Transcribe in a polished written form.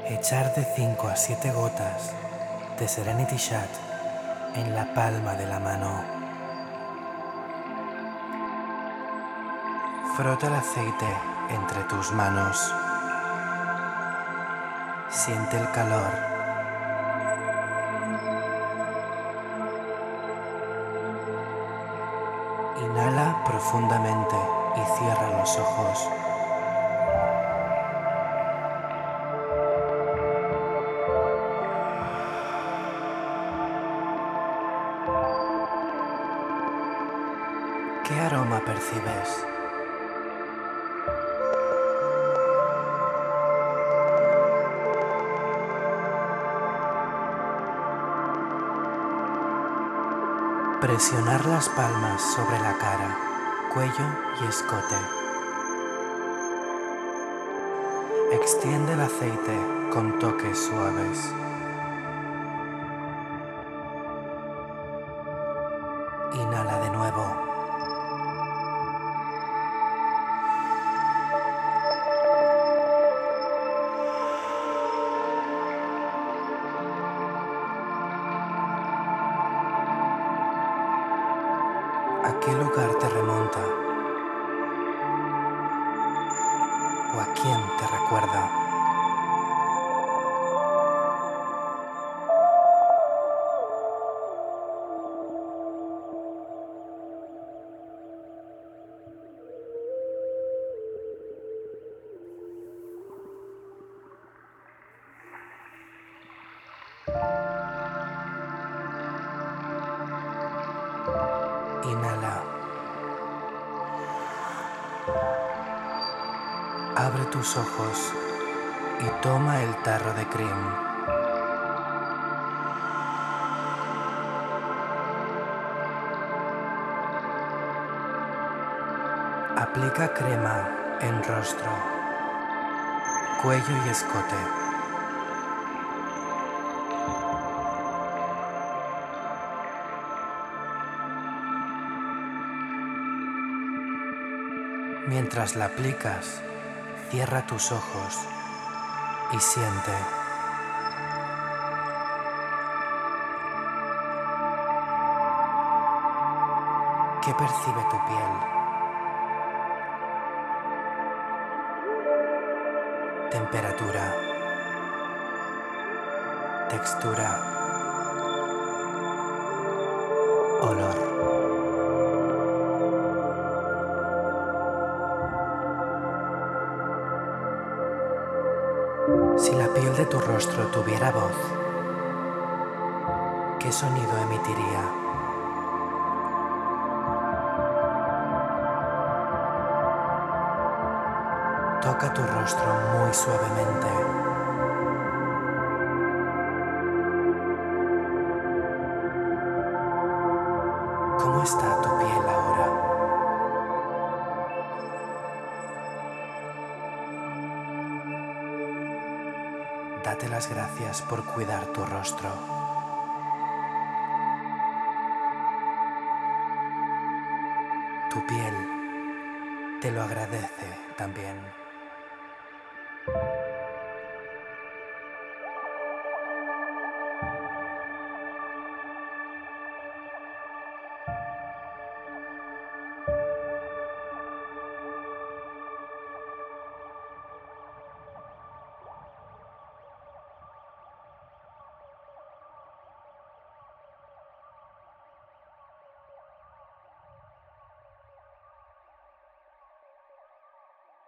Echar de 5 a 7 gotas de Serenity Shot en la palma de la mano. Frota el aceite entre tus manos. Siente el calor. Inhala profundamente y cierra los ojos. ¿Qué aroma percibes? Presionar las palmas sobre la cara, cuello y escote. Extiende el aceite con toques suaves. Inhala de nuevo. ¿A qué lugar te remonta? ¿O a quién te recuerda? Inhala. Abre tus ojos y toma el tarro de cream. Aplica crema en rostro, cuello y escote. Mientras la aplicas, cierra tus ojos y siente. ¿Qué percibe tu piel? Temperatura, textura, olor. Si la piel de tu rostro tuviera voz, ¿qué sonido emitiría? Toca tu rostro muy suavemente. ¿Cómo está tu piel ahora? Date las gracias por cuidar tu rostro. Tu piel te lo agradece también.